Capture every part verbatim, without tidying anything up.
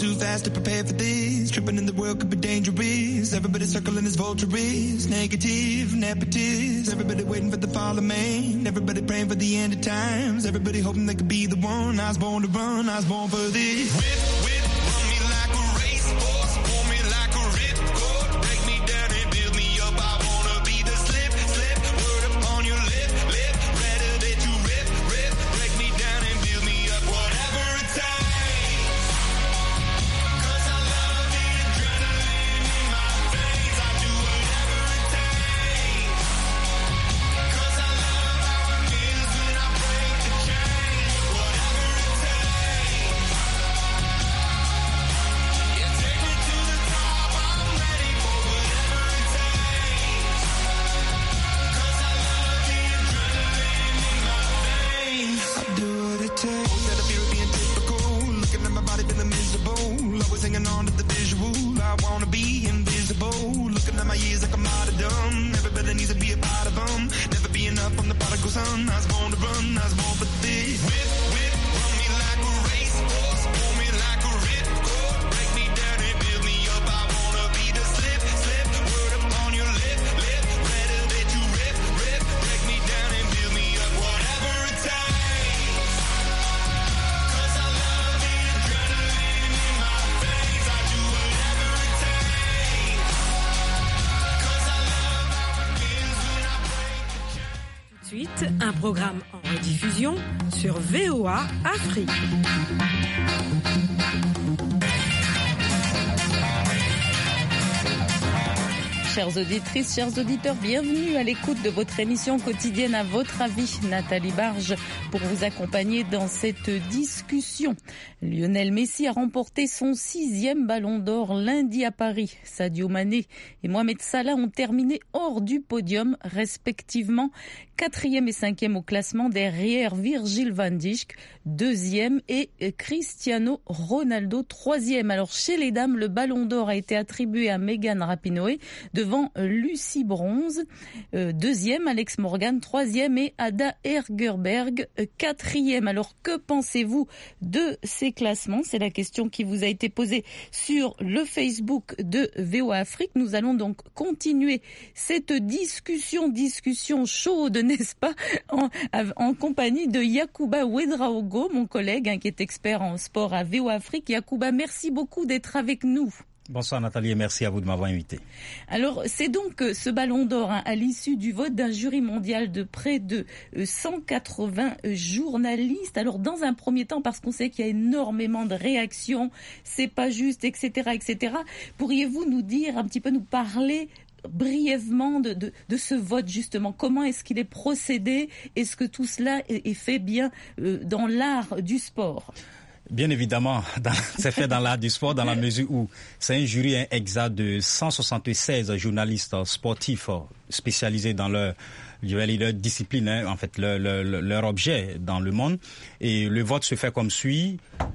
too fast to prepare for this. Tripping in the world could be dangerous. Everybody circling as vultures. Negative, nepotist. Everybody waiting for the fall of man. Everybody praying for the end of times. Everybody hoping they could be the one. I was born to run, I was born for this. Whip, whip, run me like a racehorse. Pull me like a ripcord. Break me down and build me up. I wanna be the slip, slip. Word upon your lip, lip. Rather that you rip, rip. Break me down and build me up. Whatever it takes. Cause I love the adrenaline in my veins. I do whatever it takes. Cause I love how it feels when I break the chains. Whatever it takes. Yeah, take me to the top. I'm ready for whatever it takes. Cause I love the adrenaline in my veins. I do what it takes. Instead of fear of being typical, looking at my body feeling miserable. Always hanging on to the visual. I wanna be invisible. Looking at my years like I'm martyrdom. Everybody needs to be a part of them. Never be enough, I'm the prodigal son. I was born to run, I was born for this. Whip, whip, run me like a racehorse. Pull me like a ripcord. Break me down and build me up. I wanna be the slip, slip. Word upon your lip, lip. Rather that you rip, rip. Break me down and build me up. Whatever it takes. Cause I love the adrenaline in my veins. I do whatever it takes. Cause I love how it feels when I break the chains. Suite, un programme en rediffusion sur V O A Afrique. Chères auditrices, chers auditeurs, bienvenue à l'écoute de votre émission quotidienne À votre avis. Nathalie Barge pour vous accompagner dans cette discussion. Lionel Messi a remporté son sixième ballon d'or lundi à Paris. Sadio Mané et Mohamed Salah ont terminé hors du podium, respectivement quatrième et cinquième au classement, derrière Virgil van Dijk, deuxième, et Cristiano Ronaldo, troisième. Alors chez les dames, le ballon d'or a été attribué à Megan Rapinoe, devant Lucie Bronze, euh, deuxième, Alex Morgan, troisième, et Ada Hegerberg, euh, quatrième. Alors que pensez-vous de ces classements? C'est la question qui vous a été posée sur le Facebook de V O A Afrique. Nous allons donc continuer cette discussion, discussion chaude, n'est-ce pas, en, en compagnie de Yacouba Ouedraogo, mon collègue hein, qui est expert en sport à V O A Afrique. Yacouba, merci beaucoup d'être avec nous. Bonsoir Nathalie et merci à vous de m'avoir invité. Alors c'est donc ce ballon d'or hein, à l'issue du vote d'un jury mondial de près de cent quatre-vingts journalistes. Alors dans un premier temps, parce qu'on sait qu'il y a énormément de réactions, c'est pas juste, et cetera, et cetera. Pourriez-vous nous dire un petit peu, nous parler brièvement de, de, de ce vote justement? Comment est-ce qu'il est procédé? Est-ce que tout cela est, est fait bien euh, dans l'art du sport? Bien évidemment, dans, c'est fait dans l'art du sport, dans la mesure où c'est un jury un exact de cent soixante-seize journalistes sportifs spécialisés dans leur, leur discipline, hein, en fait, leur, leur, leur objet dans le monde. Et le vote se fait comme suit.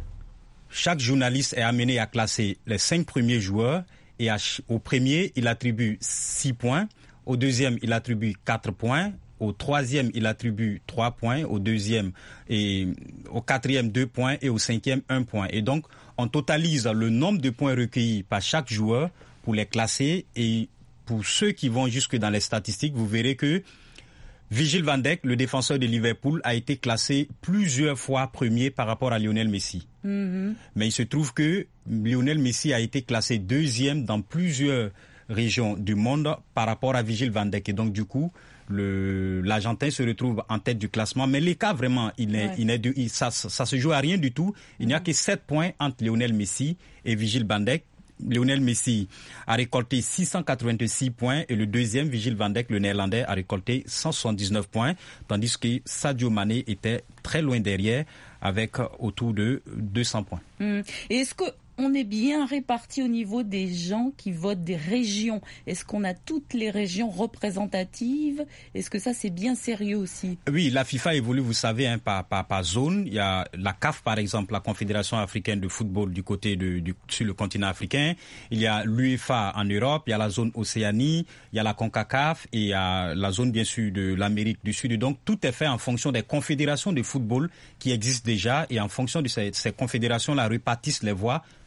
Chaque journaliste est amené à classer les cinq premiers joueurs et à, au premier, il attribue six points. Au deuxième, il attribue quatre points. Au troisième, il attribue trois points, au deuxième et au quatrième, deux points et au cinquième, un point. Et donc, on totalise le nombre de points recueillis par chaque joueur pour les classer. Et pour ceux qui vont jusque dans les statistiques, vous verrez que Virgil van Dijk, le défenseur de Liverpool, a été classé plusieurs fois premier par rapport à Lionel Messi. Mm-hmm. Mais il se trouve que Lionel Messi a été classé deuxième dans plusieurs régions du monde par rapport à Virgil van Dijk. Et donc, du coup, Le, l'Argentin se retrouve en tête du classement, mais l'écart vraiment, il est, ouais. il est de, il, ça, ça se joue à rien du tout. Il mmh. n'y a que sept points entre Lionel Messi et Virgil van Dijk. Lionel Messi a récolté six cent quatre-vingt-six points et le deuxième, Virgil van Dijk, le néerlandais, a récolté cent soixante-dix-neuf points, tandis que Sadio Mané était très loin derrière avec autour de deux cents points. Mmh. Et est-ce que on est bien réparti au niveau des gens qui votent des régions? Est-ce qu'on a toutes les régions représentatives? Est-ce que ça, c'est bien sérieux aussi? Oui, la FIFA évolue, vous savez, hein, par, par, par zone. Il y a la C A F, par exemple, la Confédération africaine de football du côté de, du, sur le continent africain. Il y a l'UEFA en Europe, il y a la zone Océanie, il y a la CONCACAF et il y a la zone, bien sûr, de l'Amérique du Sud. Donc, tout est fait en fonction des confédérations de football qui existent déjà et en fonction de ces, ces confédérations-là répartissent les voix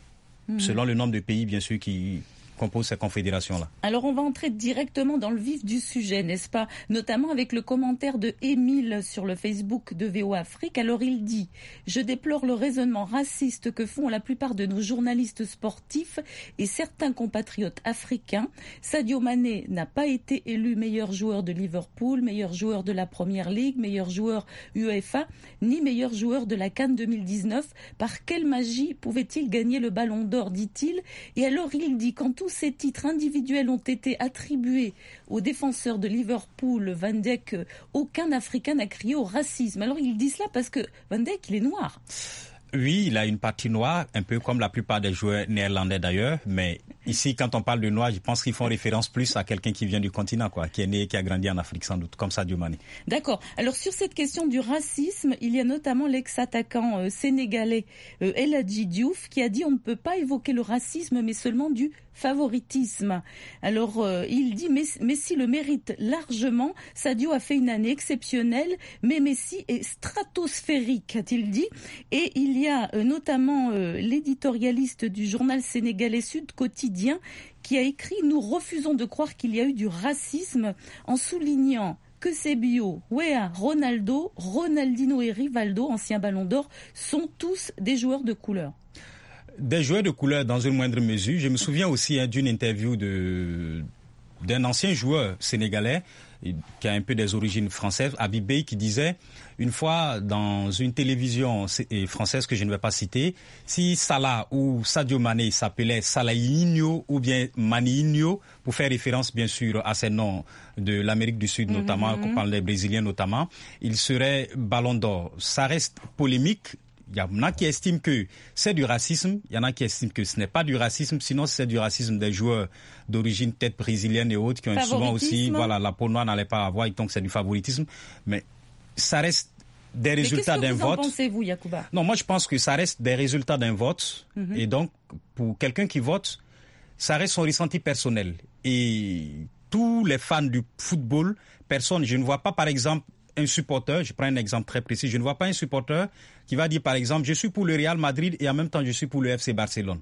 mmh. selon le nombre de pays, bien sûr, qui composent ces confédérations-là. Alors, on va entrer directement dans le vif du sujet, n'est-ce pas? Notamment avec le commentaire de Émile sur le Facebook de V O A Afrique. Alors, il dit « Je déplore le raisonnement raciste que font la plupart de nos journalistes sportifs et certains compatriotes africains. Sadio Mané n'a pas été élu meilleur joueur de Liverpool, meilleur joueur de la Première Ligue, meilleur joueur UEFA, ni meilleur joueur de la CAN deux mille dix-neuf. Par quelle magie pouvait-il gagner le Ballon d'Or, dit-il. Et alors, il dit « Quand tous ces titres individuels ont été attribués aux défenseurs de Liverpool, Van Dijk, aucun Africain n'a crié au racisme. » Alors il dit cela parce que Van Dijk, il est noir. Oui, il a une partie noire, un peu comme la plupart des joueurs néerlandais d'ailleurs. Mais ici, quand on parle de noir, je pense qu'ils font référence plus à quelqu'un qui vient du continent, quoi, qui est né, qui a grandi en Afrique sans doute, comme Sadio Mané. D'accord. Alors sur cette question du racisme, il y a notamment l'ex-attaquant euh, sénégalais euh, El Hadji Diouf qui a dit on ne peut pas évoquer le racisme, mais seulement du favoritisme. Alors, euh, il dit Messi le mérite largement. Sadio a fait une année exceptionnelle, mais Messi est stratosphérique, a-t-il dit. Et il y a euh, notamment euh, l'éditorialiste du journal sénégalais Sud Quotidien qui a écrit « Nous refusons de croire qu'il y a eu du racisme » en soulignant que Eusebio, Weah, Ronaldo, Ronaldinho et Rivaldo, anciens ballons d'or, sont tous des joueurs de couleur. Des joueurs de couleur dans une moindre mesure. Je me souviens aussi hein, d'une interview de, d'un ancien joueur sénégalais qui a un peu des origines françaises, Habib Beye, qui disait une fois dans une télévision française que je ne vais pas citer, si Salah ou Sadio Mané s'appelait Salahinho ou bien Maninho, pour faire référence bien sûr à ces noms de l'Amérique du Sud notamment, mm-hmm. qu'on parle des Brésiliens notamment, il serait Ballon d'Or. Ça reste polémique. Il y en a qui estiment que c'est du racisme, il y en a qui estiment que ce n'est pas du racisme, sinon c'est du racisme des joueurs d'origine peut-être brésilienne et autres qui ont souvent aussi, voilà, la peau noire n'allait pas avoir, et donc c'est du favoritisme. Mais ça reste des résultats d'un vote. Mais qu'est-ce que vous en pensez-vous, Yacouba? Non, moi je pense que ça reste des résultats d'un vote, mm-hmm. et donc pour quelqu'un qui vote, ça reste son ressenti personnel. Et tous les fans du football, personne, je ne vois pas par exemple un supporter, je prends un exemple très précis, je ne vois pas un supporter qui va dire par exemple je suis pour le Real Madrid et en même temps je suis pour le F C Barcelone.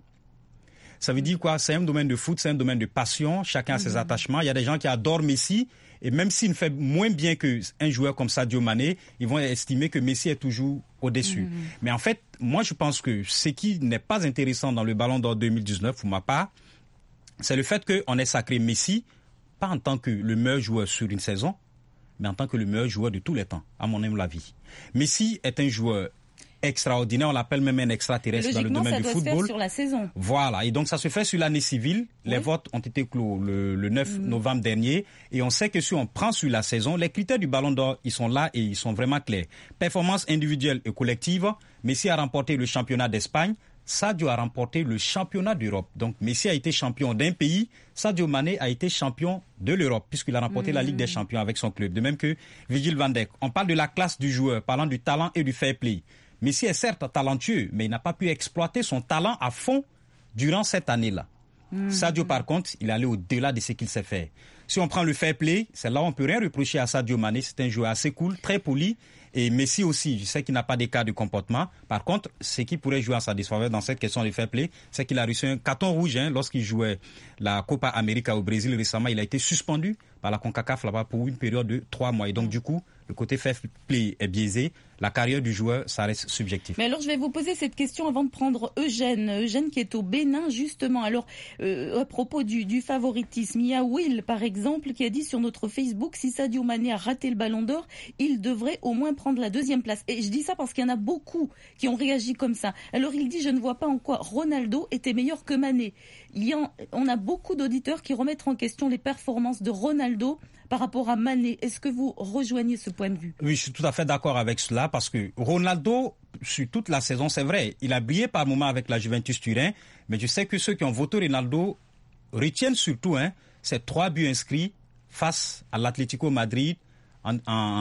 Ça veut dire quoi? C'est un domaine de foot, c'est un domaine de passion, chacun a ses mmh. attachements. Il y a des gens qui adorent Messi et même s'il fait moins bien qu'un joueur comme Sadio Mané, ils vont estimer que Messi est toujours au-dessus. Mmh. Mais en fait, moi je pense que ce qui n'est pas intéressant dans le Ballon d'Or deux mille dix-neuf, pour ma part, c'est le fait qu'on ait sacré Messi, pas en tant que le meilleur joueur sur une saison, mais en tant que le meilleur joueur de tous les temps, à mon humble avis. Messi est un joueur extraordinaire, on l'appelle même un extraterrestre dans le domaine du football. Ça doit se faire sur la saison. Voilà, et donc ça se fait sur l'année civile. Oui. Les votes ont été clos le, le neuf mmh. novembre dernier, et on sait que si on prend sur la saison, les critères du Ballon d'Or, ils sont là et ils sont vraiment clairs. Performance individuelle et collective, Messi a remporté le championnat d'Espagne, Sadio a remporté le championnat d'Europe. Donc Messi a été champion d'un pays, Sadio Mané a été champion de l'Europe puisqu'il a remporté mmh. la Ligue des Champions avec son club. De même que Virgil van Dijk. On parle de la classe du joueur, parlant du talent et du fair play. Messi est certes talentueux, mais il n'a pas pu exploiter son talent à fond durant cette année-là. Mmh. Sadio, par contre, il est allé au-delà de ce qu'il sait faire. Si on prend le fair play, c'est là où on peut rien reprocher à Sadio Mané. C'est un joueur assez cool, très poli. Et Messi aussi, je sais qu'il n'a pas d'écart de comportement. Par contre, ce qui pourrait jouer en sa défaveur dans cette question de fair play, c'est qu'il a reçu un carton rouge hein, lorsqu'il jouait la Copa América au Brésil récemment. Il a été suspendu par la CONCACAF là-bas pour une période de trois mois. Et donc, du coup, le côté fair play est biaisé. La carrière du joueur, ça reste subjectif. Mais alors, je vais vous poser cette question avant de prendre Eugène. Eugène qui est au Bénin, justement. Alors, euh, à propos du, du favoritisme, il y a Will, par exemple, qui a dit sur notre Facebook, si Sadio Mané a raté le Ballon d'Or, il devrait au moins prendre la deuxième place. Et je dis ça parce qu'il y en a beaucoup qui ont réagi comme ça. Alors, il dit, je ne vois pas en quoi Ronaldo était meilleur que Mané. Il y a, on a beaucoup d'auditeurs qui remettent en question les performances de Ronaldo par rapport à Mané. Est-ce que vous rejoignez ce point de vue? Oui, je suis tout à fait d'accord avec cela parce que Ronaldo, sur toute la saison, c'est vrai, il a brillé par moments avec la Juventus Turin, mais je sais que ceux qui ont voté Ronaldo retiennent surtout hein, ces trois buts inscrits face à l'Atlético Madrid en, en,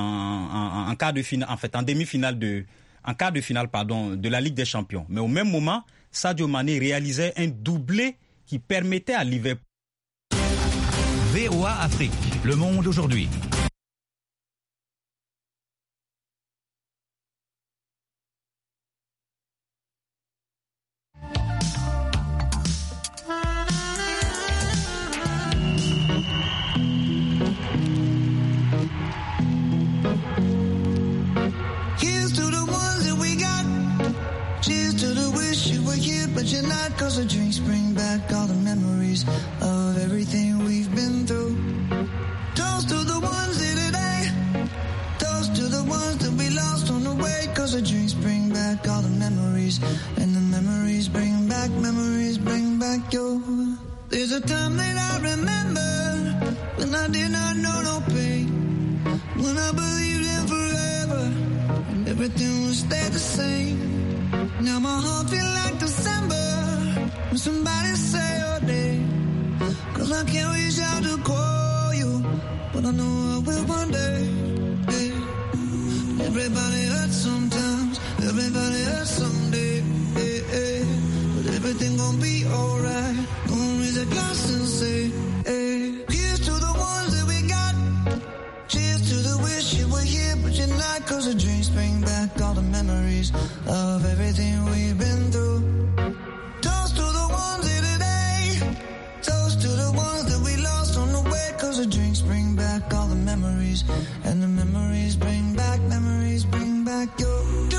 en, en quart de finale, en fait, en demi-finale de, en quart de finale, pardon, de la Ligue des Champions. Mais au même moment, Sadio Mané réalisait un doublé qui permettait à Liverpool. V O A Afrique, Le Monde aujourd'hui. memories, and the memories bring back, memories bring back your. There's a time that I remember when I did not know no pain, when I believed in forever and everything would stay the same. Now my heart feel like December when somebody say your name, 'cause I can't reach out to call you, but I know I will one day. Yeah. Everybody hurts sometimes, everybody hurts someday. Yeah, yeah. But everything gon' be alright. Gonna raise a glass and say, hey. Here's to the ones that we got. Cheers to the wish you were here, but you're not. 'Cause the dreams bring back all the memories of everything we've been through. Toast to the ones here today. Toast to the ones that we lost on the way. 'Cause the drinks bring back all the memories, and the memories bring back, memories bring back your.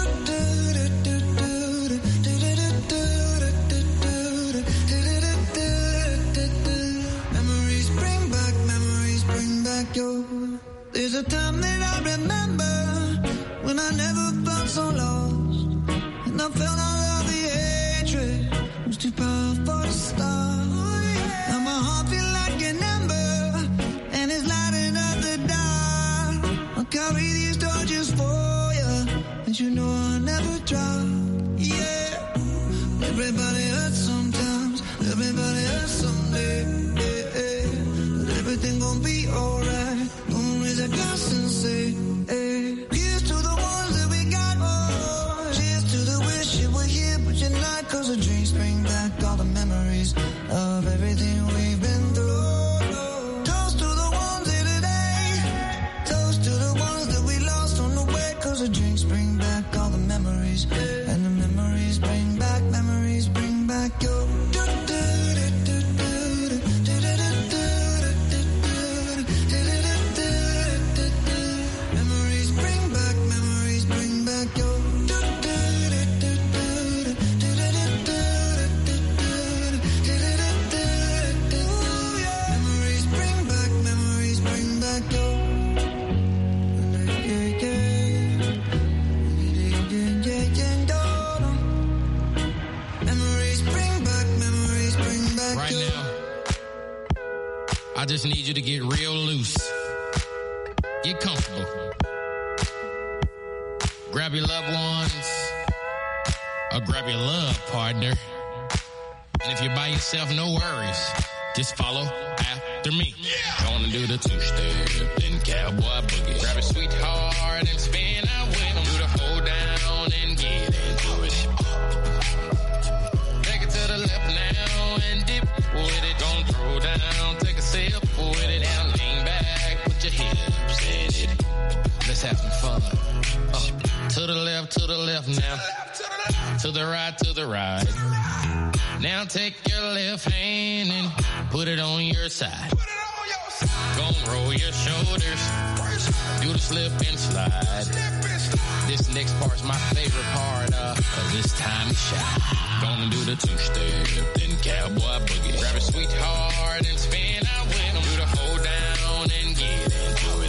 Memories bring back, memories bring back your. There's a time that I remember when I never felt so lost, and I felt all of the hatred. It was too powerful to stop. Now my heart feel like an ember, and it's lighting up the dark. I'll carry these torches for you, and you know I'll never drop. Yeah, everybody hurts sometimes, everybody hurts someday. Yeah, yeah. But everything gon' be alright. Gonna raise a glass and say, hey. Here's to the ones that we got. Oh, cheers to the wish you were here, but you're not. 'Cause the drinks bring back all the memories of everything we've been through. Toast to the ones here today. Toast to the ones that we lost on the way. 'Cause the drinks bring back all the memories, and the memories bring back, memories bring back your. Memories bring back, memories bring back your. Memories bring back, memories bring back your. Memories bring back, memories bring back Right your. now, I just need you to get real loose. Get comfortable. Grab your loved ones, or grab your love partner. And if you're by yourself, no worries. Just follow after me. Gonna do the two-step, then cowboy boogie. Grab a sweetheart and spin out with them. Do the hold down and get into it. Take it to the left now and dip with it. Don't throw down, take a sip with it. Now lean back, put your hips in it. Let's have some fun. Uh, to the left, to the left now. To the right, to the right. Now take your left hand and put it on your side. Gonna roll your shoulders. Do the slip and slide. This next part's my favorite part, uh, 'cause it's time to shine. Gonna do the two-step, then cowboy boogie. Grab a sweetheart and spin out with them. Do the hold down and get into it.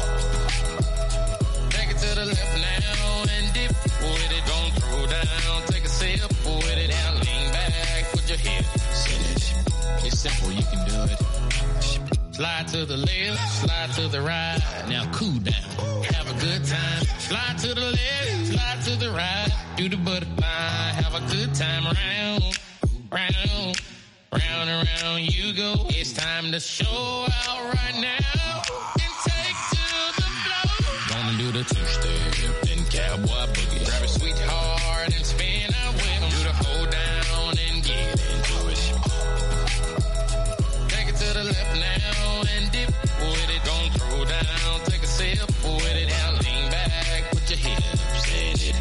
Take it to the left now and dip with it. Don't throw down, take a sip with it. Now lean back, put your hips in it. It's simple, you can do it. Slide to the left, slide to the right. Now cool down, have a good time. Slide to the left, slide to the right. Do the butterfly, have a good time. Round, round, round and round you go. It's time to show out right now and take to the floor. Gonna do the two-step, then cowboy boogie. Grab a sweetheart and spin out with them. Do the hold down and get into it. Take it to the left now and dip with it. Don't throw down, take a sip with it. Now lean back, put your hips in it.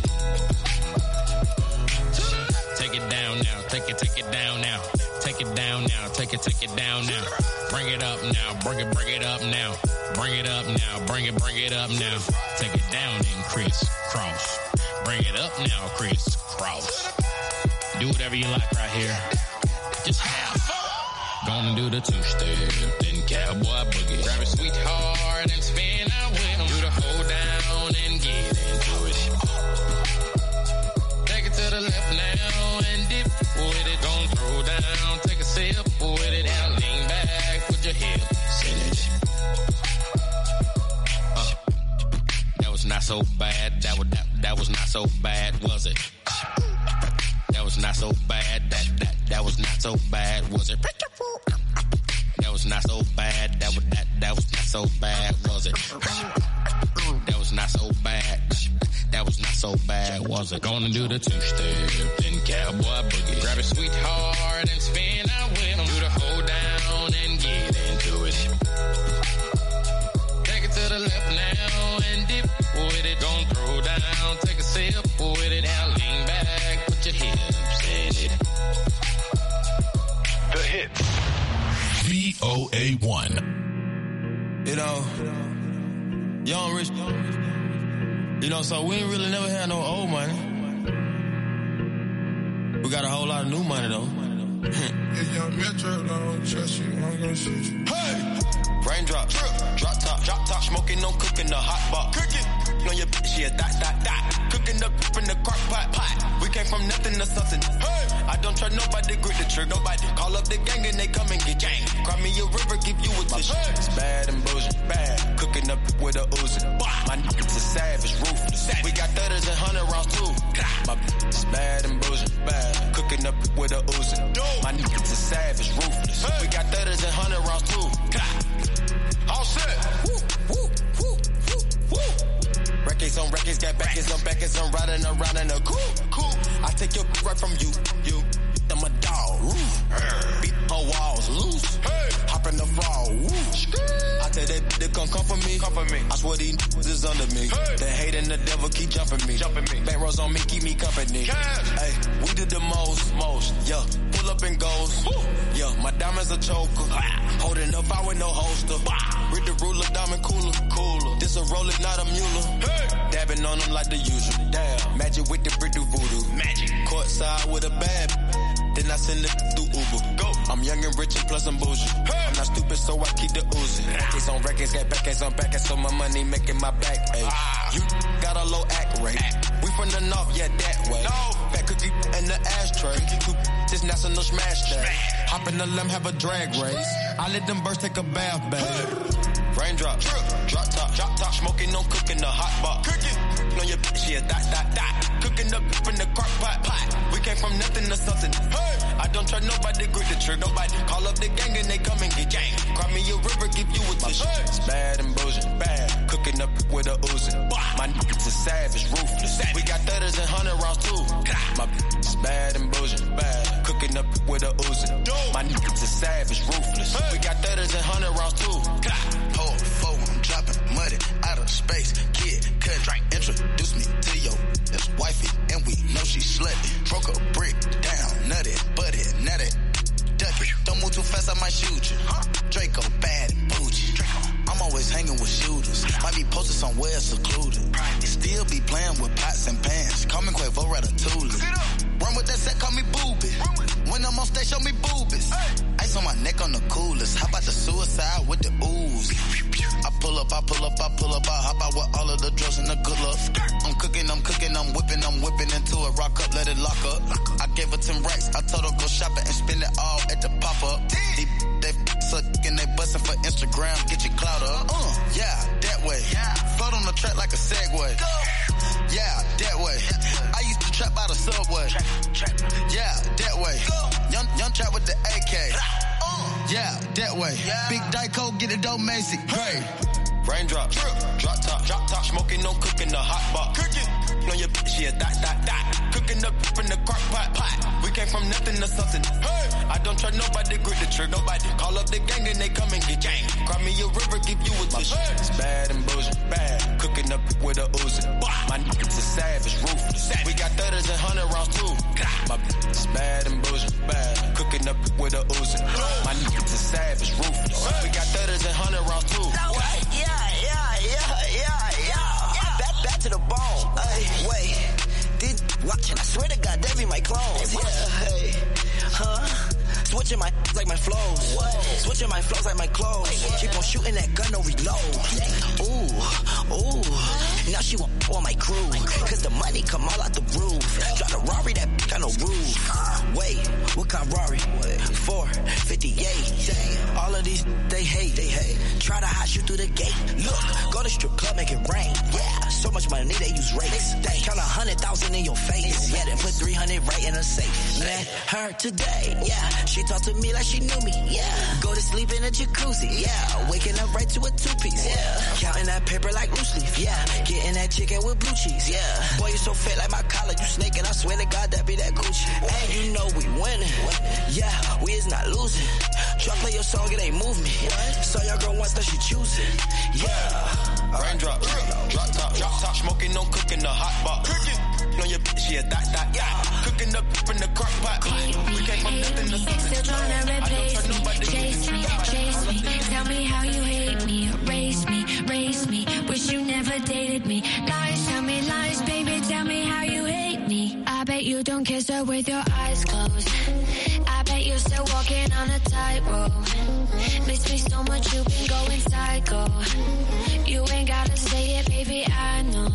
Take it down now, take it, take it down now. Take it down now, take it, take it down now. Bring it up now, bring it, bring it up now. Bring it up now, bring it, bring it up now. Take it down and crisscross. Bring it up now, crisscross. Do whatever you like right here. Just have fun. Gonna do the two-step, then cowboy boogie. Grab a sweetheart and spin out with them. Do the hold down and get into it. Take it to the left. left now and dip with it. Gon' throw down, take a sip with it. Now lean back, put your hips in it. Uh, that was not so bad. That was that, that was not so bad, was it? That was not so bad. That that that was not so bad, was it? That was not so bad. That was that that was not so bad, was it? That was not so bad. That was not so bad, was it? Gonna do the two-step, then cowboy boogie. Grab a sweetheart and spin out with him. Do the hold down and get into it. Take it to the left now and dip with it. Gonna throw down, take a sip with it. Now lean back, put your hips in it. The hits. V O A one. You know, young rich. You know, so we ain't really never had no old money. We got a whole lot of new money though. If young Metro don't trust you, I'm gonna shoot you. Hey! Raindrop, drip, drop top, drop top, smoking, no cooking, the hot pot. Cooking, on your bitch, yeah, dot, dot, dot. Cooking up in the crock pot, pot. We came from nothing to something. Hey! I don't trust nobody, grip the trick, nobody. Call up the gang and they come and get gang. Cry me a river, give you a tissue. It's bad and bullshit, bad. Cooking up with a Uzi. My niggas are savage, ruthless. We got thudders and hundred rounds too. My bitch is bad and bullshit, bad. Cooking up with a Uzi. My niggas are savage, ruthless. We got thudders and hundred rounds too. All set. Woo, woo, woo, woo, woo. Records on records, got backers on backers. I'm riding around in a coupe. Cool. I take your right from you. You. I'm a dog. Woo. Beat her walls loose. Hey. Hop in the fall. Woo. I tell that they gon' come for me. Come for me. I swear these niggas is under me. Hey. The hate and the devil keep jumping me. Jumping me. Back rows on me, keep me company. Hey, we did the most, most. Yeah, pull up and goes. Woo. Yeah, my diamonds a choker. Ah. Holding up, I with no holster. Ah. Read the ruler, diamond cooler, cooler. This a roller, not a mule. Hey. Dabbing on them like the usual. Damn, magic with the brick do voodoo. Magic. Courtside with a bad. Then I send it through Uber. Go. I'm young and rich and plus I'm bougie. Hey. I'm not stupid, so I keep the oozing. Records on records, got backers on backers, so my money making my back. Ay. Ah. You got a low act rate. Act. We from the north, yeah, that way. No. Fat cookie in the ashtray. Cookie. This national smash day. Smash. Hop in the limb, have a drag race. I let them birds take a bath, babe. Hey. Raindrop, drip, drop top, drop top, smoking, no cooking, the hot pot. Cooking, on your bitch, yeah, dot, dot, dot. Cooking up in the crock pot, pot. We came from nothing to something. Hey, I don't trust nobody, grip the trick, nobody. Call up the gang and they come and get gang. Cry me a river, give you a tissue. Hey. It's bad and bullshit, bad. Cooking up with a Uzi. My niggas is savage, ruthless. We got thudders and hundred rounds too. My bitch is bad and bullshit, bad. Cooking up with a Uzi. My niggas is savage, ruthless. We got thudders and hundred rounds too. Hold four, I'm dropping muddy out of space. Kid, cut, introduce me to your this wifey, and we know she slutty. Broke a brick down, nutty, butty, nutty, ducky. Don't move too fast, I might shoot you. Draco, bad and bougie. I'm always hanging with shooters. Might be posted somewhere secluded. Still be playing with pots and pans. Call me Quavo Ratatouille. Run with that set, call me Booby. When I'm on stage, show me boobies. Ice on my neck on the coolest. How about the suicide with the ooze? I pull up, I pull up, I pull up, I hop out with all of the drugs and the good luck. I'm cooking, I'm cooking, I'm whipping, I'm whipping into it. Rock up, let it lock up. I gave her ten racks. I told her go shopping and spend it all at the pop-up. They, they suck and they bustin' for Instagram. Get your clout up. Uh, yeah, that way. Float on the track like a Segway. Yeah, that way. I used to trap by the subway. Yeah, that way. Young, young trap with the A K. Yeah, that way. Big Dyco, get it dope, Macy. Hey. Raindrop, drip, drop top, drop top, smoking, no cooking, the hot pot. Cooking, on your bitch, yeah, dot, dot, dot. Cooking up in the crock pot, pot. We came from nothing to something. Hey, I don't trust nobody, grip the trick, nobody. Call up the gang and they come and get gang. Cry me a river, give you a tissue. It's bad and bullshit, bad. Cooking up with a Uzi. My niggas is savage, ruthless. We got thudders and hundred rounds too. My bitch is bad and bullshit, bad. Cooking up with a Uzi. My niggas is savage, ruthless. We got thudders and hundred rounds too. Yeah. Yeah, yeah, yeah, yeah. Back, back to the bone. Ay, wait, this watching, I swear to God, they be my clones. Yeah, hey, huh? Switching my like my flows. Whoa. Switching my flows like my clothes. Keep on shooting that gun, no reload. Ooh, ooh. Now she she want on my crew. Cause the money come all out the roof. Drive the Rari, that bitch got no roof. Wait, what kind of Rari? four fifty-eight. All of these, they hate. They hate. Try to hot shoot through the gate. Look, go to strip club, make it rain. Yeah, so much money, they use rates. They count a hundred thousand in your face. Yeah, then put three hundred right in a safe. Met her today. Yeah, she talked to me like she knew me. Yeah, go to sleep in a jacuzzi. Yeah, waking up right to a two-piece. Yeah, counting that paper like loose leaf. Yeah, getting that chicken with blue cheese. Yeah, boy, you so fit like my collar. You snaking, I swear to God, that be that Gucci. And you know we winning. Yeah, we is not losing. Try play your song, it ain't move me. Saw your girl once, that she choosing. Yeah. Raindrop, drop top, drop top, smoking, no cooking, the hot pot. Cooking, on your bitch, yeah, that, that, yeah. Cooking up in the crock pot. We came from nothing to something. Still trying to replace me, chase me, chase me. Tell me how you hate me, erase me, race me. Wish you never dated me. Lies, tell me lies, baby, tell me how you hate me. I bet you don't kiss her with your eyes closed. I bet you're still walking on a tightrope. Miss me so much, you've been going psycho. You ain't gotta say it, baby, I know.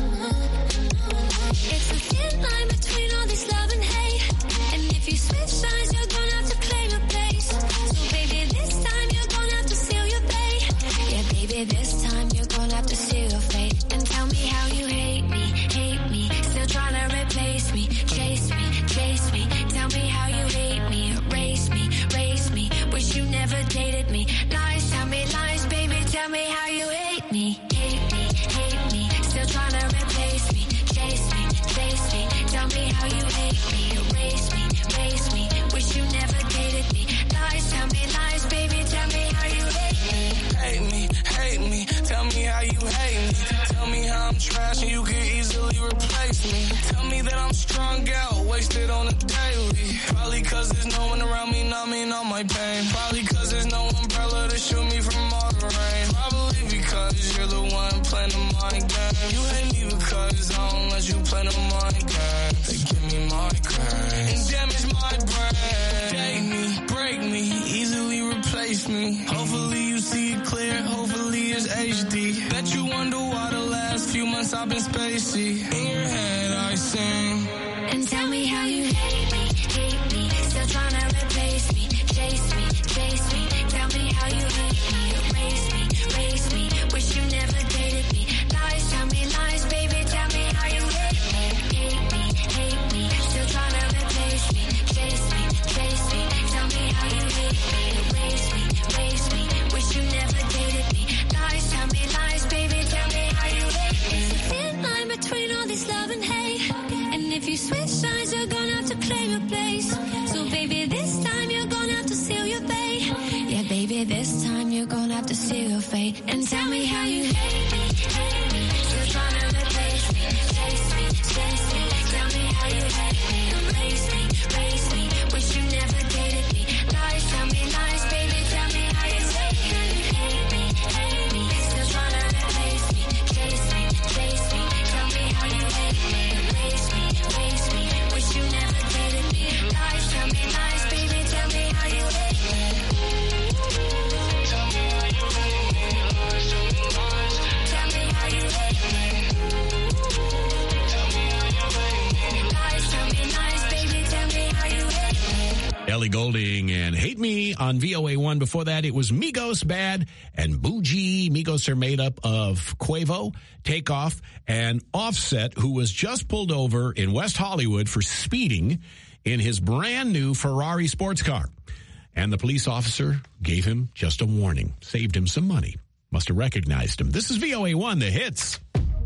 It's a thin line between all this love and hate. And if you switch sides, you're gonna have to claim a place. So baby, this time you're gonna have to seal your fate. Yeah, baby, this time you're gonna have to seal your fate. And tell me how you hate me, hate me. Still trying to replace me, chase me, chase me. Tell me how you hate me, erase me, race me. Wish you never dated me. Lies, tell me lies, baby, tell me how you hate me. Hate me, hate me. Still trying to replace me, chase me, chase me. Tell me how you hate me, erase me, race me. Wish you never dated me. Lies, tell me lies, baby, tell me how you hate me. Hate me, hate me. Tell me how you hate me. Tell me how I'm trash and you can easily replace me. Tell me that I'm strung out, wasted on a daily. Probably cause there's no one around me numbing all my pain. Probably cause there's no umbrella to shield me from all the rain. Probably because you're the one playing the mind game. You hate me because I don't let you play the mind game. They give me migraine and damage my brain. Date me, break me, easily replace me. Hopefully you see it clear, hopefully it's H D. Bet you wonder why the last few months I've been spacey. In your head I sing. And tell me how you hate me, hate me. Still trying to replace me, chase me, chase me. Tell me how you hate me, erase me, race me. Wish you never dated me. Lies, tell me lies, baby, tell me how you hate me. Hate me, hate me. Still trying to replace me, chase me, chase me. Tell me how you hate me, erase me, race me. Wish you never dated me. Lies, tell me lies, baby, tell me how you hate me. It's a thin line between all this love and hate. And if you switch sides, you're gonna have to claim your place. So baby, this time you're gonna have to seal your fate. Yeah, baby, this time you're gonna have to seal your fate. And tell me how you hate me, hate me. Still trying to replace me, chase me, chase me. Tell me how you hate me, erase me, race me. Wish you never dated me. Lies, tell me lies, baby, tell me how you hate me. Hate me, hate me. Still trying to replace me, chase me, chase me. Tell me how you hate me, erase me, race me. Wish you never dated me. Lies, tell me lies, baby, tell me how you hate me. Tell me how you hate me. Lies, tell me lies. Tell me how you hate me. Tell me how you hate me. Lies, tell me lies, baby, tell me how you hate me. Ellie Goulding and Hate Me on V O A one. Before that, it was Migos Bad and Bougie. Migos are made up of Quavo, Takeoff, and Offset, who was just pulled over in West Hollywood for speeding in his brand new Ferrari sports car. And the police officer gave him just a warning, saved him some money. Must have recognized him. This is V O A one, The Hits.